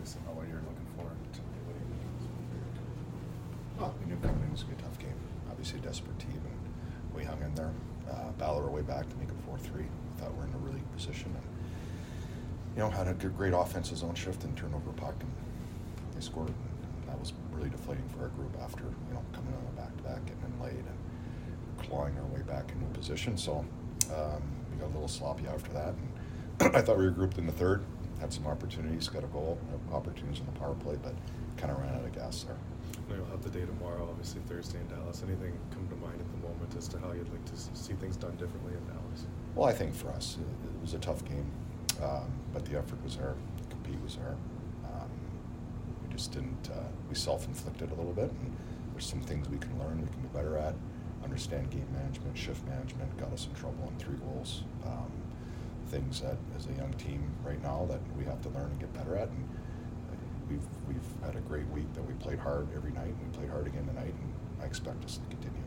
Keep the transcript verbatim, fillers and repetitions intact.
focus on what you're looking for to what you Well, we knew coming in was going to be a tough game. Obviously a desperate team, and we hung in there, uh, battled our way back to make it four three. Thought we were in a really good position, and you know, had a good, great offensive zone shift and turnover puck, and they scored. And that was really deflating for our group after, you know, coming on a back-to-back, getting in late, and clawing our way back into a position. So um, we got a little sloppy after that, and I thought we were grouped in the third. Had some opportunities, got a goal, opportunities on the power play, but kind of ran out of gas there. Now you'll have the day tomorrow, obviously Thursday in Dallas. Anything come to mind at the moment as to how you'd like to see things done differently in Dallas? Well, I think for us, it, it was a tough game, um, but the effort was there, the compete was there. Um, we just didn't, uh, we self-inflicted a little bit, and there's some things we can learn, we can be better at, understand game management, shift management, got us in trouble on three goals. Um, things that, as a young team right now, that we have to learn and get better at. And we've we've had a great week that we played hard every night, and we played hard again tonight, and I expect us to continue